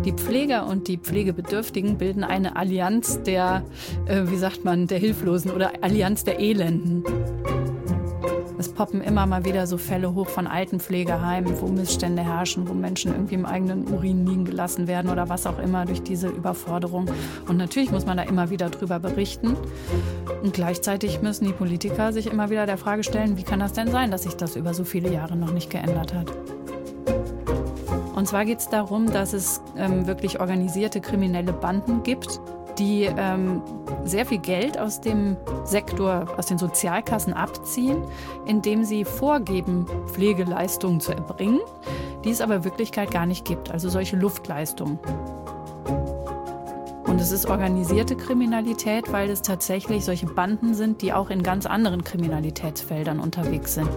Die Pfleger und die Pflegebedürftigen bilden eine Allianz der Hilflosen oder Allianz der Elenden. Es poppen immer mal wieder so Fälle hoch von Altenpflegeheimen, wo Missstände herrschen, wo Menschen irgendwie im eigenen Urin liegen gelassen werden oder was auch immer durch diese Überforderung. Und natürlich muss man da immer wieder drüber berichten. Und gleichzeitig müssen die Politiker sich immer wieder der Frage stellen, wie kann das denn sein, dass sich das über so viele Jahre noch nicht geändert hat? Und zwar geht es darum, dass es wirklich organisierte kriminelle Banden gibt, die sehr viel Geld aus dem Sektor, aus den Sozialkassen abziehen, indem sie vorgeben, Pflegeleistungen zu erbringen, die es aber in Wirklichkeit gar nicht gibt, also solche Luftleistungen. Und es ist organisierte Kriminalität, weil es tatsächlich solche Banden sind, die auch in ganz anderen Kriminalitätsfeldern unterwegs sind.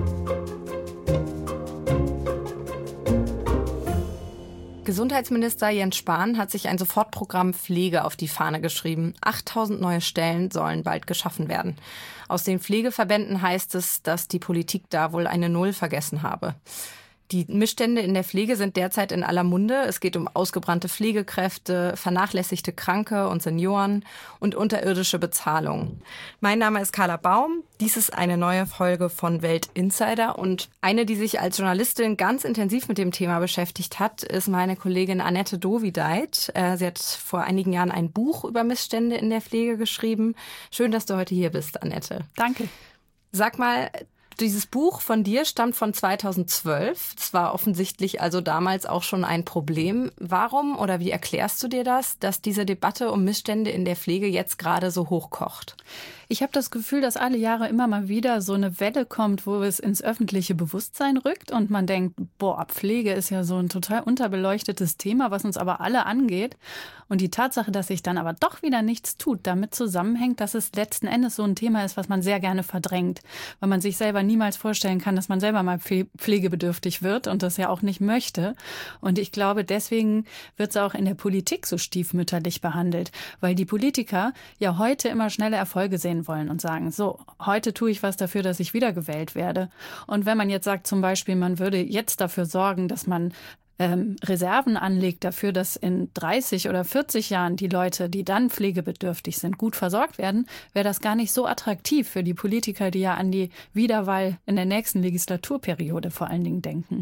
Gesundheitsminister Jens Spahn hat sich ein Sofortprogramm Pflege auf die Fahne geschrieben. 8.000 neue Stellen sollen bald geschaffen werden. Aus den Pflegeverbänden heißt es, dass die Politik da wohl eine Null vergessen habe. Die Missstände in der Pflege sind derzeit in aller Munde. Es geht um ausgebrannte Pflegekräfte, vernachlässigte Kranke und Senioren und unterirdische Bezahlung. Mein Name ist Carla Baum. Dies ist eine neue Folge von Welt Insider und eine, die sich als Journalistin ganz intensiv mit dem Thema beschäftigt hat, ist meine Kollegin Annette Dovideit. Sie hat vor einigen Jahren ein Buch über Missstände in der Pflege geschrieben. Schön, dass du heute hier bist, Annette. Danke. Sag mal, dieses Buch von dir stammt von 2012. Es war offensichtlich also damals auch schon ein Problem. Warum oder wie erklärst du dir das, dass diese Debatte um Missstände in der Pflege jetzt gerade so hochkocht? Ich habe das Gefühl, dass alle Jahre immer mal wieder so eine Welle kommt, wo es ins öffentliche Bewusstsein rückt und man denkt, Pflege ist ja so ein total unterbeleuchtetes Thema, was uns aber alle angeht. Und die Tatsache, dass sich dann aber doch wieder nichts tut, damit zusammenhängt, dass es letzten Endes so ein Thema ist, was man sehr gerne verdrängt, weil man sich selber niemals vorstellen kann, dass man selber mal pflegebedürftig wird und das ja auch nicht möchte. Und ich glaube, deswegen wird es auch in der Politik so stiefmütterlich behandelt, weil die Politiker ja heute immer schnelle Erfolge sehen wollen und sagen, so, heute tue ich was dafür, dass ich wiedergewählt werde. Und wenn man jetzt sagt zum Beispiel, man würde jetzt dafür sorgen, dass man Reserven anlegt dafür, dass in 30 oder 40 Jahren die Leute, die dann pflegebedürftig sind, gut versorgt werden, wäre das gar nicht so attraktiv für die Politiker, die ja an die Wiederwahl in der nächsten Legislaturperiode vor allen Dingen denken.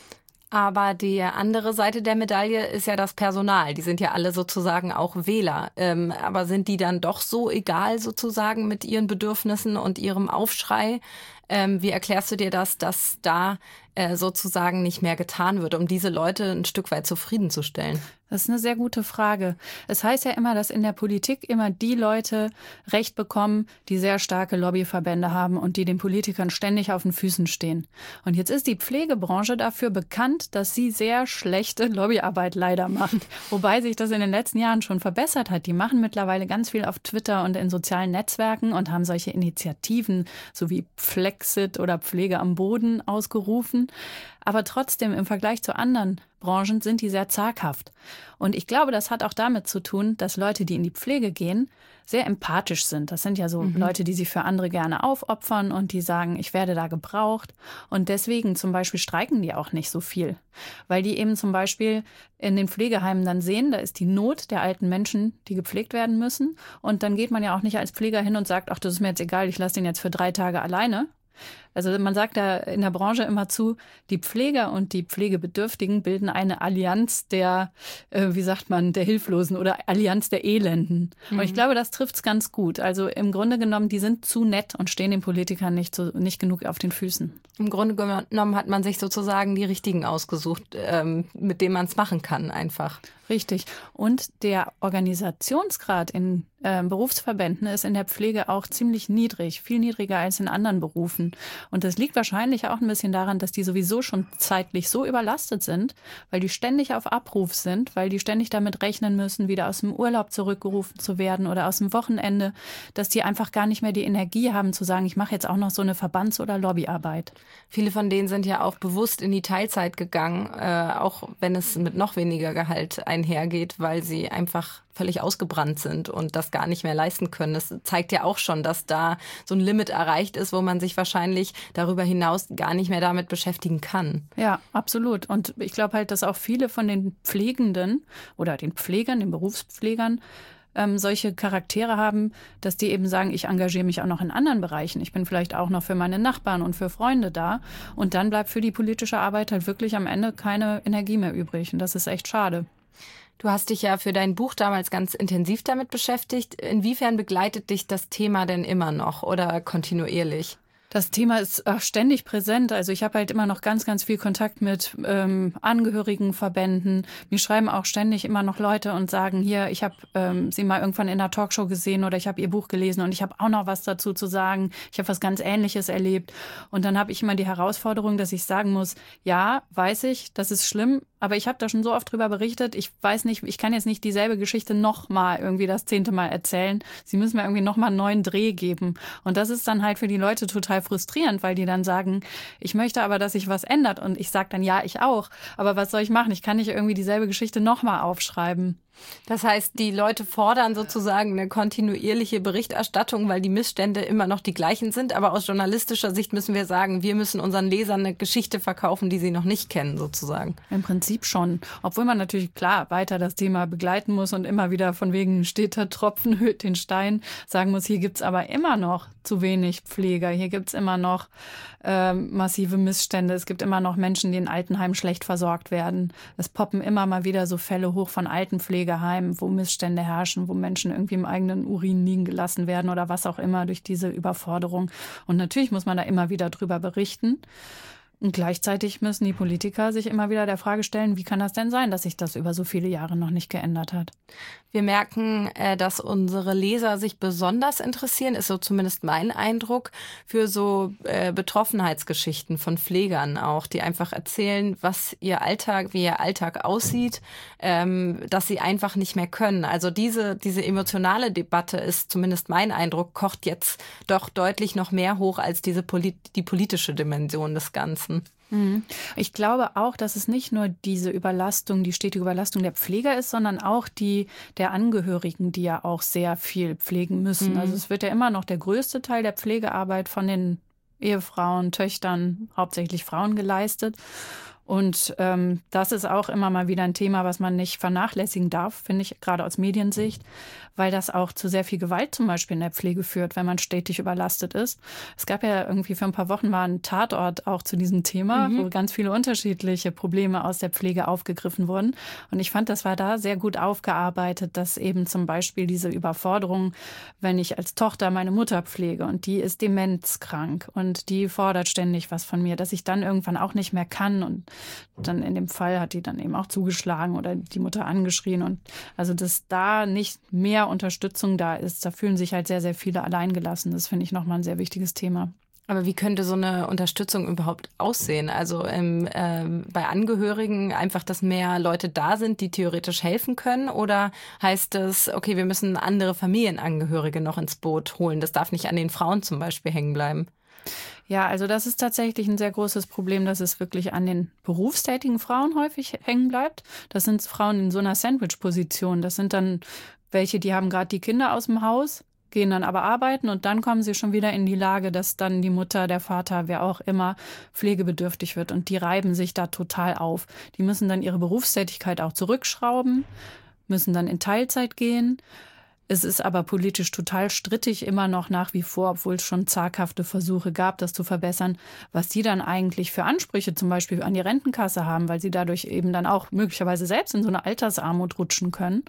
Aber die andere Seite der Medaille ist ja das Personal. Die sind ja alle sozusagen auch Wähler. Aber sind die dann doch so egal sozusagen mit ihren Bedürfnissen und ihrem Aufschrei? Wie erklärst du dir das, dass da sozusagen nicht mehr getan wird, um diese Leute ein Stück weit zufriedenzustellen? Das ist eine sehr gute Frage. Es heißt ja immer, dass in der Politik immer die Leute Recht bekommen, die sehr starke Lobbyverbände haben und die den Politikern ständig auf den Füßen stehen. Und jetzt ist die Pflegebranche dafür bekannt, dass sie sehr schlechte Lobbyarbeit leider macht. Wobei sich das in den letzten Jahren schon verbessert hat. Die machen mittlerweile ganz viel auf Twitter und in sozialen Netzwerken und haben solche Initiativen, so wie Flexit oder Pflege am Boden ausgerufen. Aber trotzdem im Vergleich zu anderen Branchen sind die sehr zaghaft. Und ich glaube, das hat auch damit zu tun, dass Leute, die in die Pflege gehen, sehr empathisch sind. Das sind ja so Leute, die sich für andere gerne aufopfern und die sagen, ich werde da gebraucht. Und deswegen zum Beispiel streiken die auch nicht so viel. Weil die eben zum Beispiel in den Pflegeheimen dann sehen, da ist die Not der alten Menschen, die gepflegt werden müssen. Und dann geht man ja auch nicht als Pfleger hin und sagt, ach, das ist mir jetzt egal, ich lasse den jetzt für 3 Tage alleine. Also man sagt da in der Branche immer zu, die Pfleger und die Pflegebedürftigen bilden eine Allianz der Hilflosen oder Allianz der Elenden. Und ich glaube, das trifft es ganz gut. Also im Grunde genommen, die sind zu nett und stehen den Politikern nicht genug auf den Füßen. Im Grunde genommen hat man sich sozusagen die Richtigen ausgesucht, mit denen man es machen kann einfach. Richtig. Und der Organisationsgrad in Berufsverbänden ist in der Pflege auch ziemlich niedrig, viel niedriger als in anderen Berufen. Und das liegt wahrscheinlich auch ein bisschen daran, dass die sowieso schon zeitlich so überlastet sind, weil die ständig auf Abruf sind, weil die ständig damit rechnen müssen, wieder aus dem Urlaub zurückgerufen zu werden oder aus dem Wochenende, dass die einfach gar nicht mehr die Energie haben zu sagen, ich mache jetzt auch noch so eine Verbands- oder Lobbyarbeit. Viele von denen sind ja auch bewusst in die Teilzeit gegangen, auch wenn es mit noch weniger Gehalt einhergeht, weil sie einfach völlig ausgebrannt sind und das gar nicht mehr leisten können. Das zeigt ja auch schon, dass da so ein Limit erreicht ist, wo man sich wahrscheinlich darüber hinaus gar nicht mehr damit beschäftigen kann. Ja, absolut. Und ich glaube halt, dass auch viele von den Pflegenden oder den Pflegern, den Berufspflegern, solche Charaktere haben, dass die eben sagen, ich engagiere mich auch noch in anderen Bereichen. Ich bin vielleicht auch noch für meine Nachbarn und für Freunde da. Und dann bleibt für die politische Arbeit halt wirklich am Ende keine Energie mehr übrig. Und das ist echt schade. Du hast dich ja für dein Buch damals ganz intensiv damit beschäftigt. Inwiefern begleitet dich das Thema denn immer noch oder kontinuierlich? Das Thema ist ständig präsent. Also ich habe halt immer noch ganz, ganz viel Kontakt mit Angehörigenverbänden. Mir schreiben auch ständig immer noch Leute und sagen, hier, ich habe Sie mal irgendwann in einer Talkshow gesehen oder ich habe Ihr Buch gelesen und ich habe auch noch was dazu zu sagen. Ich habe was ganz Ähnliches erlebt. Und dann habe ich immer die Herausforderung, dass ich sagen muss, ja, weiß ich, das ist schlimm, aber ich habe da schon so oft drüber berichtet. Ich weiß nicht, ich kann jetzt nicht dieselbe Geschichte nochmal irgendwie das 10. Mal erzählen. Sie müssen mir irgendwie nochmal einen neuen Dreh geben. Und das ist dann halt für die Leute total frustrierend, weil die dann sagen, ich möchte aber, dass sich was ändert. Und ich sage dann, ja, ich auch. Aber was soll ich machen? Ich kann nicht irgendwie dieselbe Geschichte nochmal aufschreiben. Das heißt, die Leute fordern sozusagen eine kontinuierliche Berichterstattung, weil die Missstände immer noch die gleichen sind. Aber aus journalistischer Sicht müssen wir sagen, wir müssen unseren Lesern eine Geschichte verkaufen, die sie noch nicht kennen, sozusagen. Im Prinzip schon. Obwohl man natürlich klar weiter das Thema begleiten muss und immer wieder von wegen steter Tropfen höhlt den Stein sagen muss, hier gibt's aber immer noch zu wenig Pfleger. Hier gibt's immer noch massive Missstände. Es gibt immer noch Menschen, die in Altenheimen schlecht versorgt werden. Es poppen immer mal wieder so Fälle hoch von Altenpflegeheimen, wo Missstände herrschen, wo Menschen irgendwie im eigenen Urin liegen gelassen werden oder was auch immer durch diese Überforderung. Und natürlich muss man da immer wieder drüber berichten. Und gleichzeitig müssen die Politiker sich immer wieder der Frage stellen, wie kann das denn sein, dass sich das über so viele Jahre noch nicht geändert hat? Wir merken, dass unsere Leser sich besonders interessieren, ist so zumindest mein Eindruck, für so Betroffenheitsgeschichten von Pflegern auch, die einfach erzählen, wie ihr Alltag aussieht, dass sie einfach nicht mehr können. Also diese emotionale Debatte ist zumindest mein Eindruck, kocht jetzt doch deutlich noch mehr hoch als die politische Dimension des Ganzen. Ich glaube auch, dass es nicht nur diese Überlastung, die stetige Überlastung der Pfleger ist, sondern auch die der Angehörigen, die ja auch sehr viel pflegen müssen. Also es wird ja immer noch der größte Teil der Pflegearbeit von den Ehefrauen, Töchtern, hauptsächlich Frauen geleistet. Und das ist auch immer mal wieder ein Thema, was man nicht vernachlässigen darf, finde ich, gerade aus Mediensicht, weil das auch zu sehr viel Gewalt zum Beispiel in der Pflege führt, wenn man stetig überlastet ist. Es gab ja irgendwie für ein paar Wochen mal einen Tatort auch zu diesem Thema, wo ganz viele unterschiedliche Probleme aus der Pflege aufgegriffen wurden. Und ich fand, das war da sehr gut aufgearbeitet, dass eben zum Beispiel diese Überforderung, wenn ich als Tochter meine Mutter pflege und die ist demenzkrank und die fordert ständig was von mir, dass ich dann irgendwann auch nicht mehr kann und dann in dem Fall hat die dann eben auch zugeschlagen oder die Mutter angeschrien. Und also, dass da nicht mehr Unterstützung da ist, da fühlen sich halt sehr, sehr viele alleingelassen. Das finde ich nochmal ein sehr wichtiges Thema. Aber wie könnte so eine Unterstützung überhaupt aussehen? Also bei Angehörigen einfach, dass mehr Leute da sind, die theoretisch helfen können? Oder heißt es, okay, wir müssen andere Familienangehörige noch ins Boot holen? Das darf nicht an den Frauen zum Beispiel hängen bleiben. Ja, also das ist tatsächlich ein sehr großes Problem, dass es wirklich an den berufstätigen Frauen häufig hängen bleibt. Das sind Frauen in so einer Sandwich-Position. Das sind dann welche, die haben gerade die Kinder aus dem Haus, gehen dann aber arbeiten und dann kommen sie schon wieder in die Lage, dass dann die Mutter, der Vater, wer auch immer, pflegebedürftig wird. Und die reiben sich da total auf. Die müssen dann ihre Berufstätigkeit auch zurückschrauben, müssen dann in Teilzeit gehen. Es ist aber politisch total strittig immer noch nach wie vor, obwohl es schon zaghafte Versuche gab, das zu verbessern, was die dann eigentlich für Ansprüche zum Beispiel an die Rentenkasse haben, weil sie dadurch eben dann auch möglicherweise selbst in so eine Altersarmut rutschen können.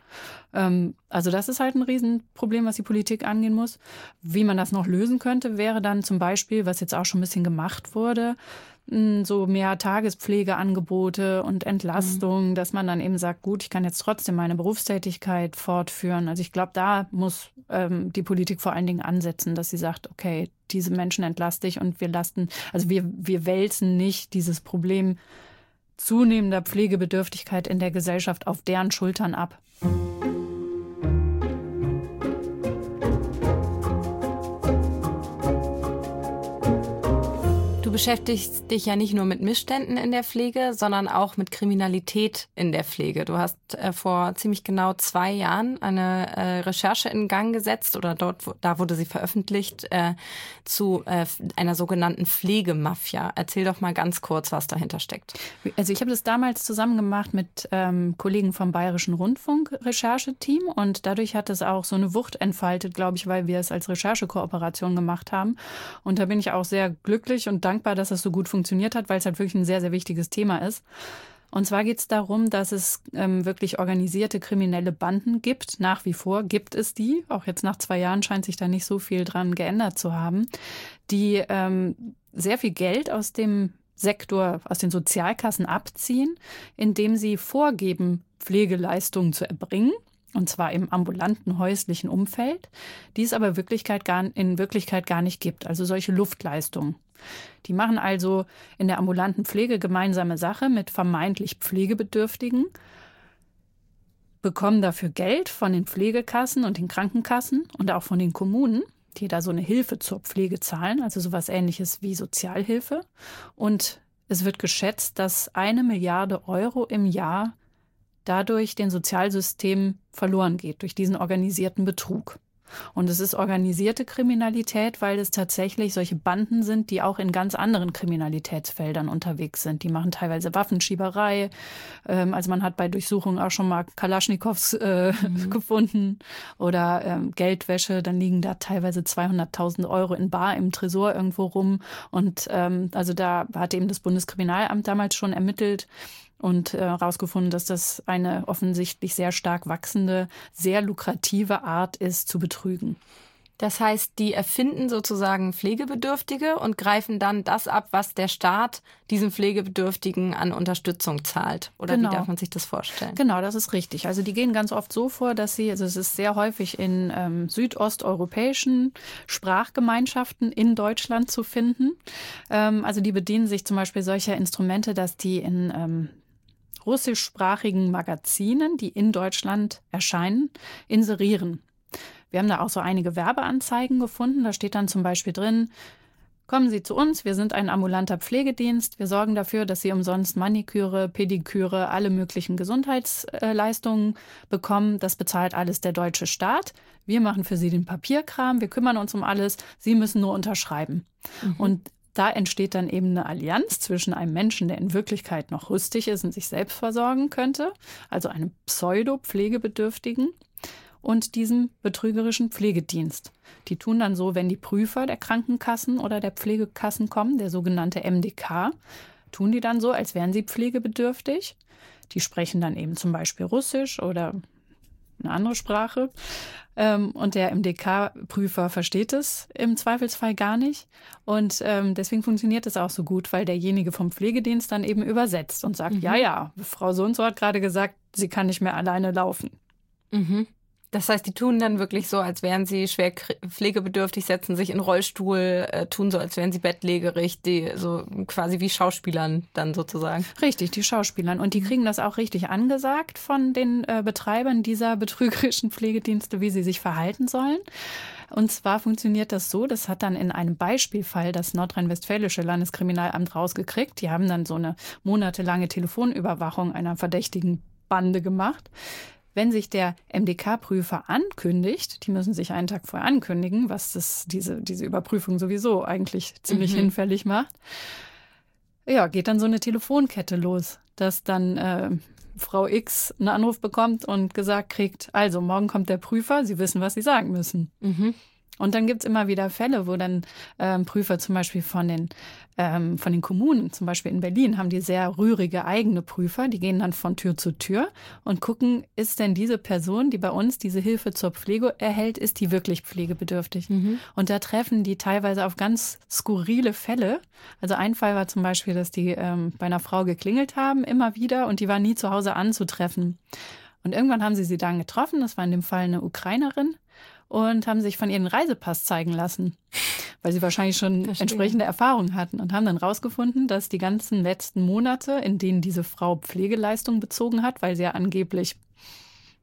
Also das ist halt ein Riesenproblem, was die Politik angehen muss. Wie man das noch lösen könnte, wäre dann zum Beispiel, was jetzt auch schon ein bisschen gemacht wurde, so mehr Tagespflegeangebote und Entlastung, dass man dann eben sagt, gut, ich kann jetzt trotzdem meine Berufstätigkeit fortführen. Also ich glaube, da muss die Politik vor allen Dingen ansetzen, dass sie sagt, okay, diese Menschen entlaste ich und wir wälzen nicht dieses Problem zunehmender Pflegebedürftigkeit in der Gesellschaft auf deren Schultern ab. Du beschäftigst dich ja nicht nur mit Missständen in der Pflege, sondern auch mit Kriminalität in der Pflege. Du hast vor ziemlich genau 2 Jahren eine Recherche in Gang gesetzt oder da wurde sie veröffentlicht zu einer sogenannten Pflegemafia. Erzähl doch mal ganz kurz, was dahinter steckt. Also ich habe das damals zusammen gemacht mit Kollegen vom Bayerischen Rundfunk Rechercheteam und dadurch hat es auch so eine Wucht entfaltet, glaube ich, weil wir es als Recherchekooperation gemacht haben. Und da bin ich auch sehr glücklich und dankbar, dass das so gut funktioniert hat, weil es halt wirklich ein sehr, sehr wichtiges Thema ist. Und zwar geht es darum, dass es wirklich organisierte kriminelle Banden gibt. Nach wie vor gibt es die. Auch jetzt nach 2 Jahren scheint sich da nicht so viel dran geändert zu haben, die sehr viel Geld aus dem Sektor, aus den Sozialkassen abziehen, indem sie vorgeben, Pflegeleistungen zu erbringen. Und zwar im ambulanten häuslichen Umfeld, die es aber in Wirklichkeit gar nicht gibt. Also solche Luftleistungen. Die machen also in der ambulanten Pflege gemeinsame Sache mit vermeintlich Pflegebedürftigen, bekommen dafür Geld von den Pflegekassen und den Krankenkassen und auch von den Kommunen, die da so eine Hilfe zur Pflege zahlen, also sowas Ähnliches wie Sozialhilfe. Und es wird geschätzt, dass 1 Milliarde Euro im Jahr dadurch den Sozialsystemen verloren geht, durch diesen organisierten Betrug. Und es ist organisierte Kriminalität, weil es tatsächlich solche Banden sind, die auch in ganz anderen Kriminalitätsfeldern unterwegs sind. Die machen teilweise Waffenschieberei. Also man hat bei Durchsuchungen auch schon mal Kalaschnikows gefunden oder Geldwäsche. Dann liegen da teilweise 200.000 Euro in bar im Tresor irgendwo rum. Und also da hat eben das Bundeskriminalamt damals schon ermittelt und herausgefunden, dass das eine offensichtlich sehr stark wachsende, sehr lukrative Art ist, zu betrügen. Das heißt, die erfinden sozusagen Pflegebedürftige und greifen dann das ab, was der Staat diesen Pflegebedürftigen an Unterstützung zahlt. Oder Wie darf man sich das vorstellen? Genau, das ist richtig. Also die gehen ganz oft so vor, dass also es ist sehr häufig in südosteuropäischen Sprachgemeinschaften in Deutschland zu finden. Also die bedienen sich zum Beispiel solcher Instrumente, dass die in russischsprachigen Magazinen, die in Deutschland erscheinen, inserieren. Wir haben da auch so einige Werbeanzeigen gefunden. Da steht dann zum Beispiel drin: Kommen Sie zu uns, wir sind ein ambulanter Pflegedienst. Wir sorgen dafür, dass Sie umsonst Maniküre, Pediküre, alle möglichen Gesundheitsleistungen bekommen. Das bezahlt alles der deutsche Staat. Wir machen für Sie den Papierkram, wir kümmern uns um alles. Sie müssen nur unterschreiben. Und da entsteht dann eben eine Allianz zwischen einem Menschen, der in Wirklichkeit noch rüstig ist und sich selbst versorgen könnte, also einem Pseudo-Pflegebedürftigen, und diesem betrügerischen Pflegedienst. Die tun dann so, wenn die Prüfer der Krankenkassen oder der Pflegekassen kommen, der sogenannte MDK, tun die dann so, als wären sie pflegebedürftig. Die sprechen dann eben zum Beispiel Russisch oder eine andere Sprache. Und der MDK-Prüfer versteht es im Zweifelsfall gar nicht. Und deswegen funktioniert es auch so gut, weil derjenige vom Pflegedienst dann eben übersetzt und sagt, ja, Frau so und so hat gerade gesagt, sie kann nicht mehr alleine laufen. Das heißt, die tun dann wirklich so, als wären sie schwer pflegebedürftig, setzen sich in den Rollstuhl, tun so, als wären sie bettlägerig, die so quasi wie Schauspielern dann sozusagen. Richtig, die Schauspielern. Und die kriegen das auch richtig angesagt von den Betreibern dieser betrügerischen Pflegedienste, wie sie sich verhalten sollen. Und zwar funktioniert das so, das hat dann in einem Beispielfall das nordrhein-westfälische Landeskriminalamt rausgekriegt. Die haben dann so eine monatelange Telefonüberwachung einer verdächtigen Bande gemacht. Wenn sich der MDK-Prüfer ankündigt, die müssen sich einen Tag vorher ankündigen, was diese Überprüfung sowieso eigentlich ziemlich hinfällig macht, ja, geht dann so eine Telefonkette los, dass dann Frau X einen Anruf bekommt und gesagt kriegt, also morgen kommt der Prüfer, Sie wissen, was Sie sagen müssen. Und dann gibt es immer wieder Fälle, wo dann Prüfer zum Beispiel von den Kommunen, zum Beispiel in Berlin, haben die sehr rührige eigene Prüfer. Die gehen dann von Tür zu Tür und gucken, ist denn diese Person, die bei uns diese Hilfe zur Pflege erhält, ist die wirklich pflegebedürftig? Und da treffen die teilweise auf ganz skurrile Fälle. Also ein Fall war zum Beispiel, dass die bei einer Frau geklingelt haben, immer wieder, und die war nie zu Hause anzutreffen. Und irgendwann haben sie dann getroffen, das war in dem Fall eine Ukrainerin, und haben sich von ihrem Reisepass zeigen lassen, weil sie wahrscheinlich schon entsprechende Erfahrungen hatten, und haben dann rausgefunden, dass die ganzen letzten Monate, in denen diese Frau Pflegeleistungen bezogen hat, weil sie ja angeblich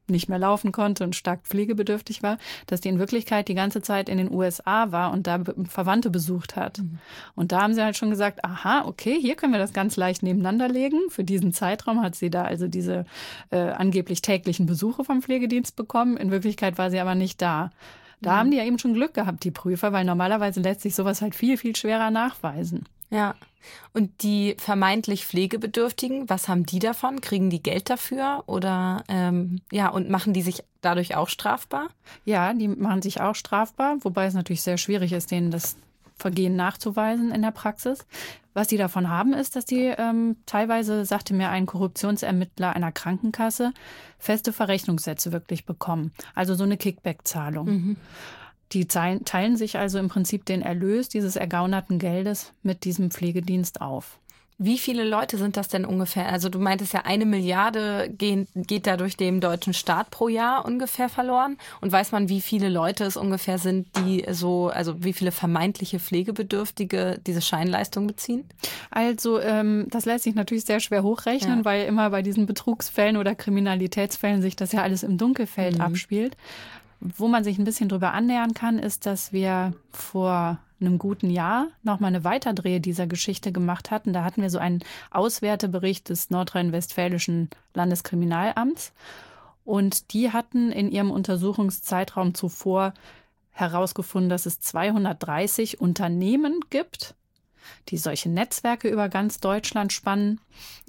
nicht mehr laufen konnte und stark pflegebedürftig war, dass die in Wirklichkeit die ganze Zeit in den USA war und da Verwandte besucht hat. Und da haben sie halt schon gesagt, aha, okay, hier können wir das ganz leicht nebeneinander legen. Für diesen Zeitraum hat sie da also diese angeblich täglichen Besuche vom Pflegedienst bekommen. In Wirklichkeit war sie aber nicht da. Da haben die ja eben schon Glück gehabt, die Prüfer, weil normalerweise lässt sich sowas halt viel, viel schwerer nachweisen. Ja. Und die vermeintlich Pflegebedürftigen, was haben die davon? Kriegen die Geld dafür oder und machen die sich dadurch auch strafbar? Ja, die machen sich auch strafbar, wobei es natürlich sehr schwierig ist, denen das Vergehen nachzuweisen in der Praxis. Was die davon haben, ist, dass die teilweise, sagte mir ein Korruptionsermittler einer Krankenkasse, feste Verrechnungssätze wirklich bekommen. Also so eine Kickback-Zahlung. Die teilen sich also im Prinzip den Erlös dieses ergaunerten Geldes mit diesem Pflegedienst auf. Wie viele Leute sind das denn ungefähr? Also du meintest ja, 1 Milliarde geht dadurch dem deutschen Staat pro Jahr ungefähr verloren. Und weiß man, wie viele Leute es ungefähr sind, die also wie viele vermeintliche Pflegebedürftige diese Scheinleistung beziehen? Also das lässt sich natürlich sehr schwer hochrechnen, weil immer bei diesen Betrugsfällen oder Kriminalitätsfällen sich das ja alles im Dunkelfeld abspielt. Wo man sich ein bisschen drüber annähern kann, ist, dass wir vor einem guten Jahr nochmal eine Weiterdrehe dieser Geschichte gemacht hatten. Da hatten wir so einen Auswertebericht des nordrhein-westfälischen Landeskriminalamts. Und die hatten in ihrem Untersuchungszeitraum zuvor herausgefunden, dass es 230 Unternehmen gibt, die solche Netzwerke über ganz Deutschland spannen,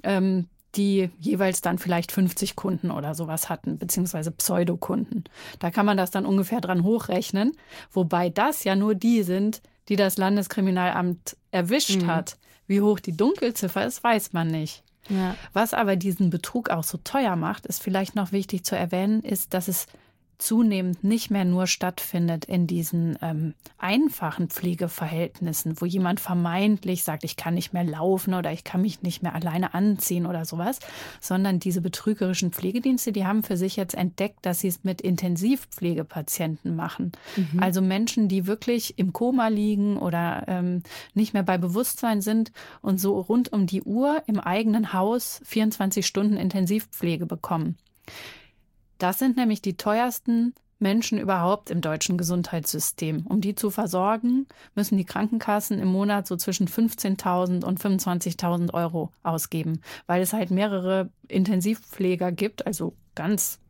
die jeweils dann vielleicht 50 Kunden oder sowas hatten, beziehungsweise Pseudokunden. Da kann man das dann ungefähr dran hochrechnen, wobei das ja nur die sind, die das Landeskriminalamt erwischt hat. Wie hoch die Dunkelziffer ist, weiß man nicht. Ja. Was aber diesen Betrug auch so teuer macht, ist vielleicht noch wichtig zu erwähnen, ist, dass es zunehmend nicht mehr nur stattfindet in diesen einfachen Pflegeverhältnissen, wo jemand vermeintlich sagt, ich kann nicht mehr laufen oder ich kann mich nicht mehr alleine anziehen oder sowas, sondern diese betrügerischen Pflegedienste, die haben für sich jetzt entdeckt, dass sie es mit Intensivpflegepatienten machen. Also Menschen, die wirklich im Koma liegen oder nicht mehr bei Bewusstsein sind und so rund um die Uhr im eigenen Haus 24 Stunden Intensivpflege bekommen. Das sind nämlich die teuersten Menschen überhaupt im deutschen Gesundheitssystem. Um die zu versorgen, müssen die Krankenkassen im Monat so zwischen 15.000 und 25.000 Euro ausgeben, weil es halt mehrere Intensivpfleger gibt, also ganz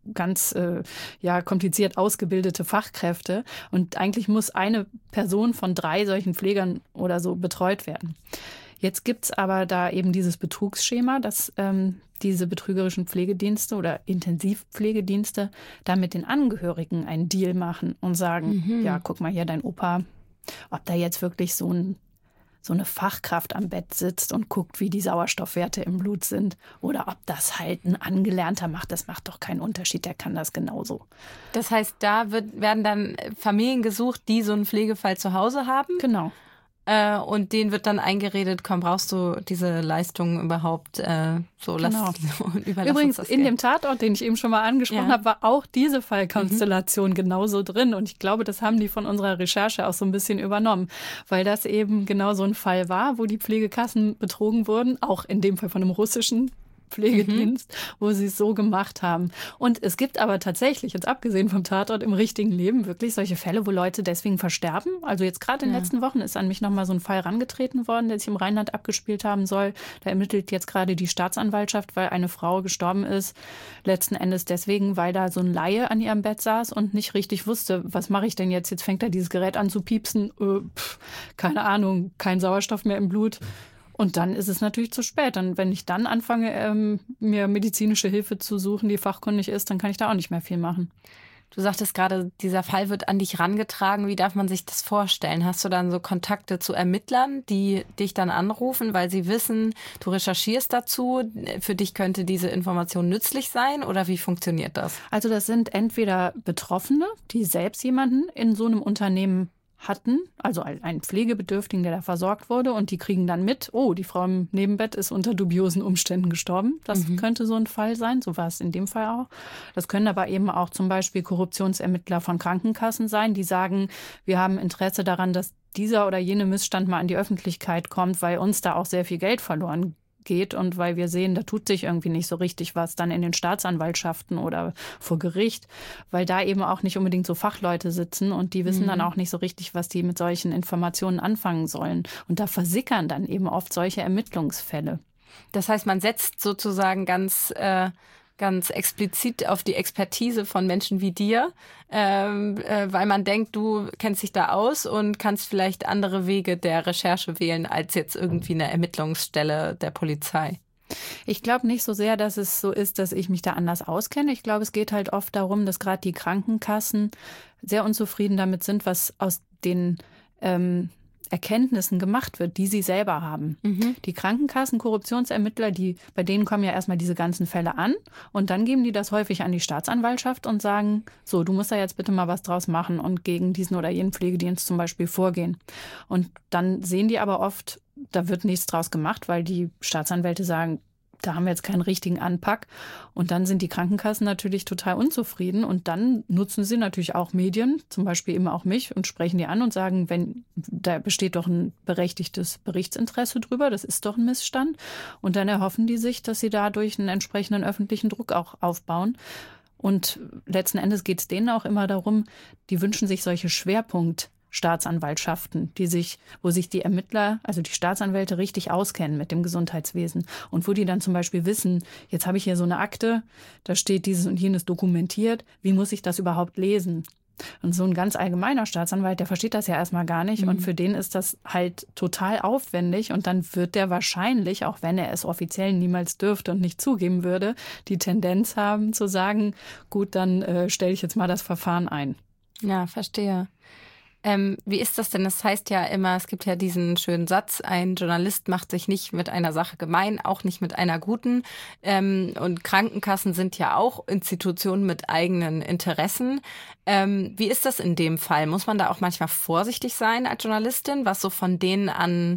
kompliziert ausgebildete Fachkräfte. Und eigentlich muss eine Person von 3 solchen Pflegern oder so betreut werden. Jetzt gibt es aber da eben dieses Betrugsschema, dass diese betrügerischen Pflegedienste oder Intensivpflegedienste da mit den Angehörigen einen Deal machen und sagen, ja, guck mal hier, dein Opa, ob da jetzt wirklich so eine Fachkraft am Bett sitzt und guckt, wie die Sauerstoffwerte im Blut sind oder ob das halt ein Angelernter macht, das macht doch keinen Unterschied, der kann das genauso. Das heißt, da werden dann Familien gesucht, die so einen Pflegefall zu Hause haben? Genau. Und denen wird dann eingeredet, komm, brauchst du diese Leistung überhaupt überlass Übrigens, uns das in dem Tatort, den ich eben schon mal angesprochen habe, war auch diese Fallkonstellation genauso drin. Und ich glaube, das haben die von unserer Recherche auch so ein bisschen übernommen, weil das eben genau so ein Fall war, wo die Pflegekassen betrogen wurden, auch in dem Fall von einem russischen Pflegedienst, wo sie es so gemacht haben. Und es gibt aber tatsächlich, jetzt abgesehen vom Tatort im richtigen Leben, wirklich solche Fälle, wo Leute deswegen versterben. Also jetzt gerade in den letzten Wochen ist an mich nochmal so ein Fall rangetreten worden, der sich im Rheinland abgespielt haben soll. Da ermittelt jetzt gerade die Staatsanwaltschaft, weil eine Frau gestorben ist. Letzten Endes deswegen, weil da so ein Laie an ihrem Bett saß und nicht richtig wusste, was mache ich denn jetzt? Jetzt fängt da dieses Gerät an zu piepsen. Keine Ahnung, kein Sauerstoff mehr im Blut. Und dann ist es natürlich zu spät. Und wenn ich dann anfange, mir medizinische Hilfe zu suchen, die fachkundig ist, dann kann ich da auch nicht mehr viel machen. Du sagtest gerade, dieser Fall wird an dich rangetragen. Wie darf man sich das vorstellen? Hast du dann so Kontakte zu Ermittlern, die dich dann anrufen, weil sie wissen, du recherchierst dazu, für dich könnte diese Information nützlich sein? Oder wie funktioniert das? Also das sind entweder Betroffene, die selbst jemanden in so einem Unternehmen hatten, also einen Pflegebedürftigen, der da versorgt wurde, und die kriegen dann mit, oh, die Frau im Nebenbett ist unter dubiosen Umständen gestorben. Das könnte so ein Fall sein, so war es in dem Fall auch. Das können aber eben auch zum Beispiel Korruptionsermittler von Krankenkassen sein, die sagen, wir haben Interesse daran, dass dieser oder jene Missstand mal an die Öffentlichkeit kommt, weil uns da auch sehr viel Geld verloren geht und weil wir sehen, da tut sich irgendwie nicht so richtig was dann in den Staatsanwaltschaften oder vor Gericht, weil da eben auch nicht unbedingt so Fachleute sitzen und die wissen dann auch nicht so richtig, was die mit solchen Informationen anfangen sollen. Und da versickern dann eben oft solche Ermittlungsfälle. Das heißt, man setzt sozusagen ganz explizit auf die Expertise von Menschen wie dir, weil man denkt, du kennst dich da aus und kannst vielleicht andere Wege der Recherche wählen als jetzt irgendwie eine Ermittlungsstelle der Polizei. Ich glaube nicht so sehr, dass es so ist, dass ich mich da anders auskenne. Ich glaube, es geht halt oft darum, dass gerade die Krankenkassen sehr unzufrieden damit sind, was aus den Erkenntnissen gemacht wird, die sie selber haben. Die Krankenkassen, Korruptionsermittler, bei denen kommen ja erstmal diese ganzen Fälle an und dann geben die das häufig an die Staatsanwaltschaft und sagen, so, du musst da jetzt bitte mal was draus machen und gegen diesen oder jenen Pflegedienst zum Beispiel vorgehen. Und dann sehen die aber oft, da wird nichts draus gemacht, weil die Staatsanwälte sagen, da haben wir jetzt keinen richtigen Anpack. Und dann sind die Krankenkassen natürlich total unzufrieden. Und dann nutzen sie natürlich auch Medien, zum Beispiel eben auch mich, und sprechen die an und sagen, da besteht doch ein berechtigtes Berichtsinteresse drüber, das ist doch ein Missstand. Und dann erhoffen die sich, dass sie dadurch einen entsprechenden öffentlichen Druck auch aufbauen. Und letzten Endes geht es denen auch immer darum, die wünschen sich solche Staatsanwaltschaften, wo sich die Ermittler, also die Staatsanwälte, richtig auskennen mit dem Gesundheitswesen und wo die dann zum Beispiel wissen, jetzt habe ich hier so eine Akte, da steht dieses und jenes dokumentiert, wie muss ich das überhaupt lesen? Und so ein ganz allgemeiner Staatsanwalt, der versteht das ja erstmal gar nicht und für den ist das halt total aufwendig und dann wird der wahrscheinlich, auch wenn er es offiziell niemals dürfte und nicht zugeben würde, die Tendenz haben zu sagen, gut, dann stelle ich jetzt mal das Verfahren ein. Ja, verstehe. Wie ist das denn? Das heißt ja immer, es gibt ja diesen schönen Satz, ein Journalist macht sich nicht mit einer Sache gemein, auch nicht mit einer guten. Und Krankenkassen sind ja auch Institutionen mit eigenen Interessen. Wie ist das in dem Fall? Muss man da auch manchmal vorsichtig sein als Journalistin, was so von denen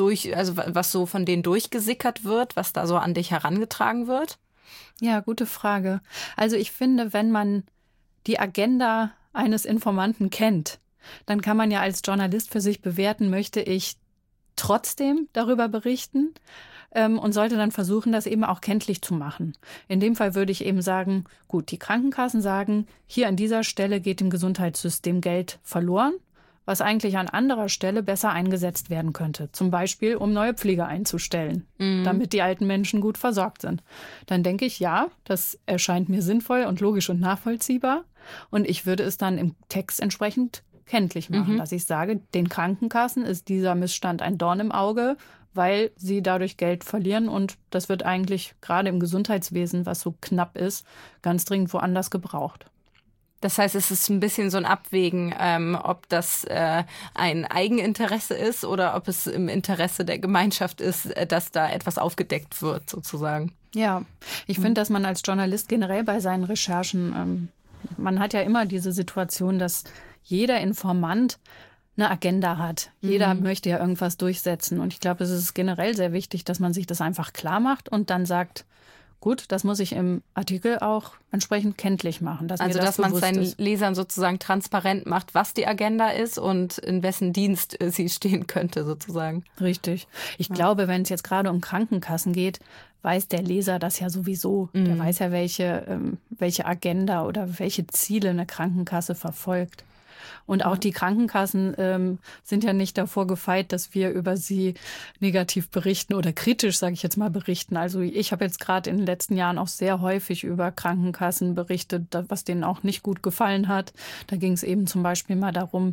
was so von denen durchgesickert wird, was da so an dich herangetragen wird? Ja, gute Frage. Also ich finde, wenn man die Agenda eines Informanten kennt, dann kann man ja als Journalist für sich bewerten, möchte ich trotzdem darüber berichten und sollte dann versuchen, das eben auch kenntlich zu machen. In dem Fall würde ich eben sagen, gut, die Krankenkassen sagen, hier an dieser Stelle geht im Gesundheitssystem Geld verloren, was eigentlich an anderer Stelle besser eingesetzt werden könnte. Zum Beispiel, um neue Pfleger einzustellen, damit die alten Menschen gut versorgt sind. Dann denke ich, ja, das erscheint mir sinnvoll und logisch und nachvollziehbar. Und ich würde es dann im Text entsprechend kenntlich machen, dass ich sage, den Krankenkassen ist dieser Missstand ein Dorn im Auge, weil sie dadurch Geld verlieren und das wird eigentlich gerade im Gesundheitswesen, was so knapp ist, ganz dringend woanders gebraucht. Das heißt, es ist ein bisschen so ein Abwägen, ob das ein Eigeninteresse ist oder ob es im Interesse der Gemeinschaft ist, dass da etwas aufgedeckt wird, sozusagen. Ja, ich finde, dass man als Journalist generell bei seinen Recherchen, man hat ja immer diese Situation, dass jeder Informant eine Agenda hat. Jeder möchte ja irgendwas durchsetzen. Und ich glaube, es ist generell sehr wichtig, dass man sich das einfach klar macht und dann sagt, gut, das muss ich im Artikel auch entsprechend kenntlich machen. Dass man es seinen Lesern sozusagen transparent macht, was die Agenda ist und in wessen Dienst sie stehen könnte, sozusagen. Richtig. Ich glaube, wenn es jetzt gerade um Krankenkassen geht, weiß der Leser das ja sowieso. Der weiß ja, welche Agenda oder welche Ziele eine Krankenkasse verfolgt. Und auch die Krankenkassen sind ja nicht davor gefeit, dass wir über sie negativ berichten oder kritisch, sage ich jetzt mal, berichten. Also ich habe jetzt gerade in den letzten Jahren auch sehr häufig über Krankenkassen berichtet, was denen auch nicht gut gefallen hat. Da ging es eben zum Beispiel mal darum,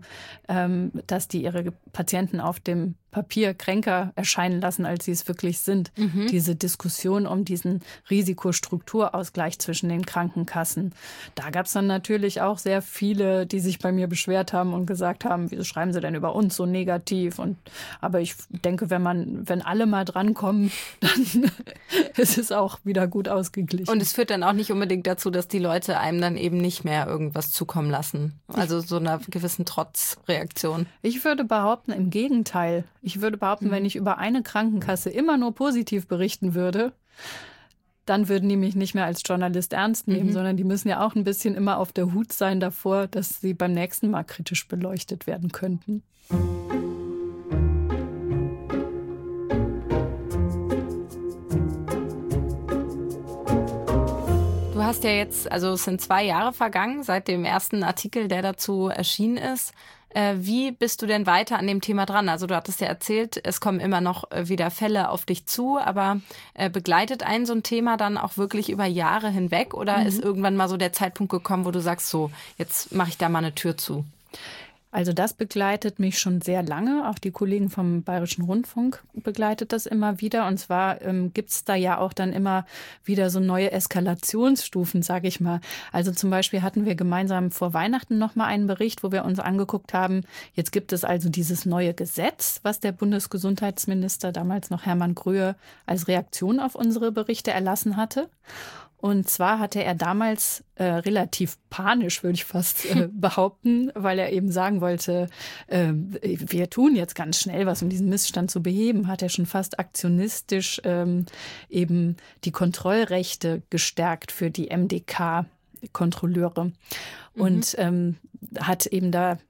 dass die ihre Patienten auf dem Papier kränker erscheinen lassen, als sie es wirklich sind. Diese Diskussion um diesen Risikostrukturausgleich zwischen den Krankenkassen. Da gab es dann natürlich auch sehr viele, die sich bei mir beschwert haben und gesagt haben, wieso schreiben Sie denn über uns so negativ? Aber ich denke, wenn alle mal drankommen, dann ist es auch wieder gut ausgeglichen. Und es führt dann auch nicht unbedingt dazu, dass die Leute einem dann eben nicht mehr irgendwas zukommen lassen. Also so einer gewissen Trotzreaktion. Ich würde behaupten, im Gegenteil. Ich würde behaupten, wenn ich über eine Krankenkasse immer nur positiv berichten würde, dann würden die mich nicht mehr als Journalist ernst nehmen, sondern die müssen ja auch ein bisschen immer auf der Hut sein davor, dass sie beim nächsten Mal kritisch beleuchtet werden könnten. hast ja jetzt, also es sind 2 Jahre vergangen seit dem ersten Artikel, der dazu erschienen ist. Wie bist du denn weiter an dem Thema dran? Also du hattest ja erzählt, es kommen immer noch wieder Fälle auf dich zu, aber begleitet einen so ein Thema dann auch wirklich über Jahre hinweg oder ist irgendwann mal so der Zeitpunkt gekommen, wo du sagst, so, jetzt mache ich da mal eine Tür zu? Also das begleitet mich schon sehr lange. Auch die Kollegen vom Bayerischen Rundfunk begleitet das immer wieder. Und zwar gibt es da ja auch dann immer wieder so neue Eskalationsstufen, sage ich mal. Also zum Beispiel hatten wir gemeinsam vor Weihnachten noch mal einen Bericht, wo wir uns angeguckt haben, jetzt gibt es also dieses neue Gesetz, was der Bundesgesundheitsminister, damals noch Hermann Gröhe, als Reaktion auf unsere Berichte erlassen hatte. Und zwar hatte er damals relativ panisch, würde ich fast behaupten, weil er eben sagen wollte, wir tun jetzt ganz schnell was, um diesen Missstand zu beheben, hat er schon fast aktionistisch eben die Kontrollrechte gestärkt für die MDK-Kontrolleure. Und hat eben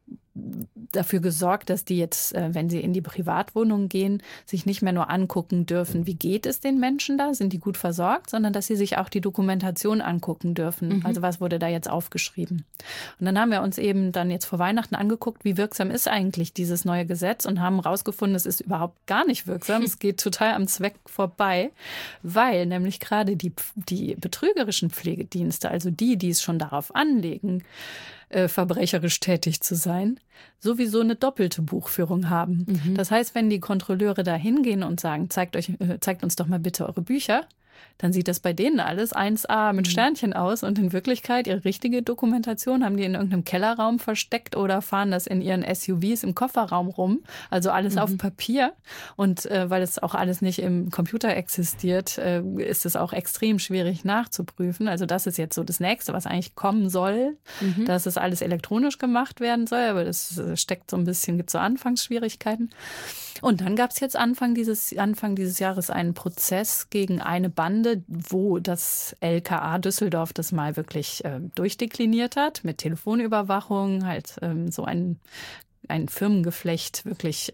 dafür gesorgt, dass die jetzt, wenn sie in die Privatwohnung gehen, sich nicht mehr nur angucken dürfen, wie geht es den Menschen da, sind die gut versorgt, sondern dass sie sich auch die Dokumentation angucken dürfen. Also was wurde da jetzt aufgeschrieben. Und dann haben wir uns eben dann jetzt vor Weihnachten angeguckt, wie wirksam ist eigentlich dieses neue Gesetz und haben rausgefunden, es ist überhaupt gar nicht wirksam. Es geht total am Zweck vorbei, weil nämlich gerade die betrügerischen Pflegedienste, also die es schon darauf anlegen, verbrecherisch tätig zu sein, sowieso eine doppelte Buchführung haben. Das heißt, wenn die Kontrolleure da hingehen und sagen, zeigt uns doch mal bitte eure Bücher, dann sieht das bei denen alles 1A mit Sternchen aus und in Wirklichkeit ihre richtige Dokumentation haben die in irgendeinem Kellerraum versteckt oder fahren das in ihren SUVs im Kofferraum rum, also alles auf Papier und weil es auch alles nicht im Computer existiert, ist es auch extrem schwierig nachzuprüfen. Also das ist jetzt so das Nächste, was eigentlich kommen soll, dass es alles elektronisch gemacht werden soll, aber das steckt so ein bisschen, gibt so Anfangsschwierigkeiten. Und dann gab es jetzt Anfang dieses Jahres einen Prozess gegen eine Bande, wo das LKA Düsseldorf das mal wirklich durchdekliniert hat, mit Telefonüberwachung, halt so ein Firmengeflecht wirklich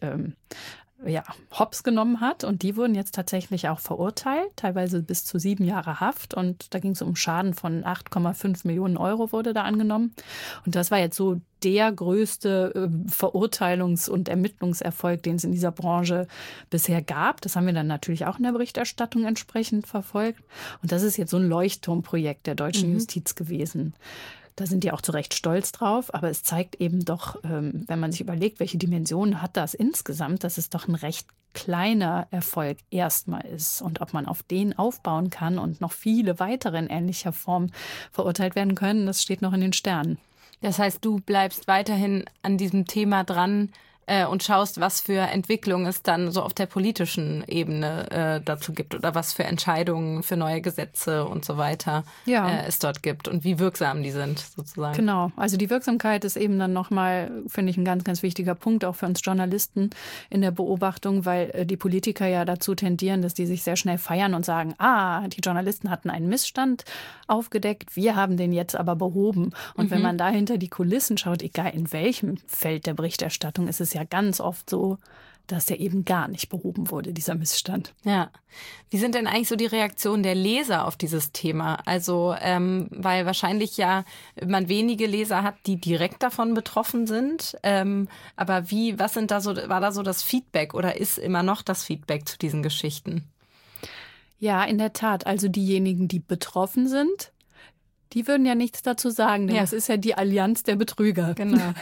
hops genommen hat. Und die wurden jetzt tatsächlich auch verurteilt, teilweise bis zu 7 Jahre Haft. Und da ging es um Schaden von 8,5 Millionen Euro wurde da angenommen. Und das war jetzt so der größte Verurteilungs- und Ermittlungserfolg, den es in dieser Branche bisher gab. Das haben wir dann natürlich auch in der Berichterstattung entsprechend verfolgt. Und das ist jetzt so ein Leuchtturmprojekt der deutschen Justiz gewesen. Da sind die auch zu Recht stolz drauf, aber es zeigt eben doch, wenn man sich überlegt, welche Dimensionen hat das insgesamt, dass es doch ein recht kleiner Erfolg erstmal ist. Und ob man auf den aufbauen kann und noch viele weitere in ähnlicher Form verurteilt werden können, das steht noch in den Sternen. Das heißt, du bleibst weiterhin an diesem Thema dran und schaust, was für Entwicklungen es dann so auf der politischen Ebene dazu gibt oder was für Entscheidungen für neue Gesetze und so weiter es dort gibt und wie wirksam die sind sozusagen. Genau, also die Wirksamkeit ist eben dann nochmal, finde ich, ein ganz, ganz wichtiger Punkt auch für uns Journalisten in der Beobachtung, weil die Politiker ja dazu tendieren, dass die sich sehr schnell feiern und sagen, die Journalisten hatten einen Missstand aufgedeckt, wir haben den jetzt aber behoben. Und wenn man da hinter die Kulissen schaut, egal in welchem Feld der Berichterstattung, ist es ja ganz oft so, dass der eben gar nicht behoben wurde, dieser Missstand. Ja. Wie sind denn eigentlich so die Reaktionen der Leser auf dieses Thema? Also, weil wahrscheinlich ja man wenige Leser hat, die direkt davon betroffen sind. Aber war da so das Feedback oder ist immer noch das Feedback zu diesen Geschichten? Ja, in der Tat. Also diejenigen, die betroffen sind, die würden ja nichts dazu sagen, denn das ist ja die Allianz der Betrüger. Genau.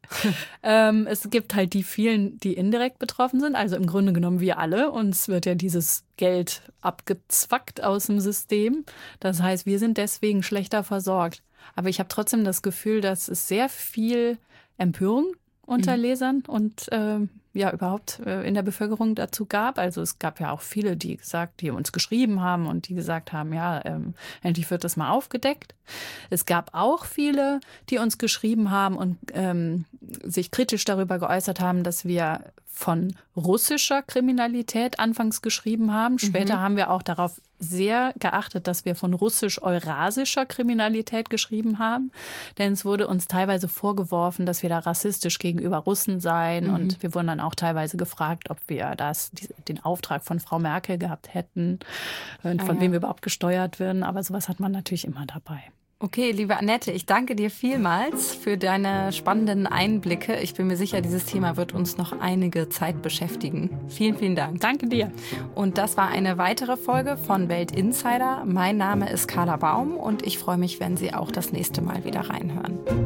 Es gibt halt die vielen, die indirekt betroffen sind, also im Grunde genommen wir alle. Uns wird ja dieses Geld abgezwackt aus dem System. Das heißt, wir sind deswegen schlechter versorgt. Aber ich habe trotzdem das Gefühl, dass es sehr viel Empörung unter Lesern und überhaupt in der Bevölkerung dazu gab. Also es gab ja auch viele, die uns geschrieben haben und die gesagt haben, endlich wird das mal aufgedeckt. Es gab auch viele, die uns geschrieben haben und sich kritisch darüber geäußert haben, dass wir von russischer Kriminalität anfangs geschrieben haben. Später haben wir auch darauf sehr geachtet, dass wir von russisch-eurasischer Kriminalität geschrieben haben. Denn es wurde uns teilweise vorgeworfen, dass wir da rassistisch gegenüber Russen seien. Und wir wurden dann auch teilweise gefragt, ob wir den Auftrag von Frau Merkel gehabt hätten und von wem wir überhaupt gesteuert werden. Aber sowas hat man natürlich immer dabei. Okay, liebe Annette, ich danke dir vielmals für deine spannenden Einblicke. Ich bin mir sicher, dieses Thema wird uns noch einige Zeit beschäftigen. Vielen, vielen Dank. Danke dir. Und das war eine weitere Folge von Welt Insider. Mein Name ist Carla Baum und ich freue mich, wenn Sie auch das nächste Mal wieder reinhören.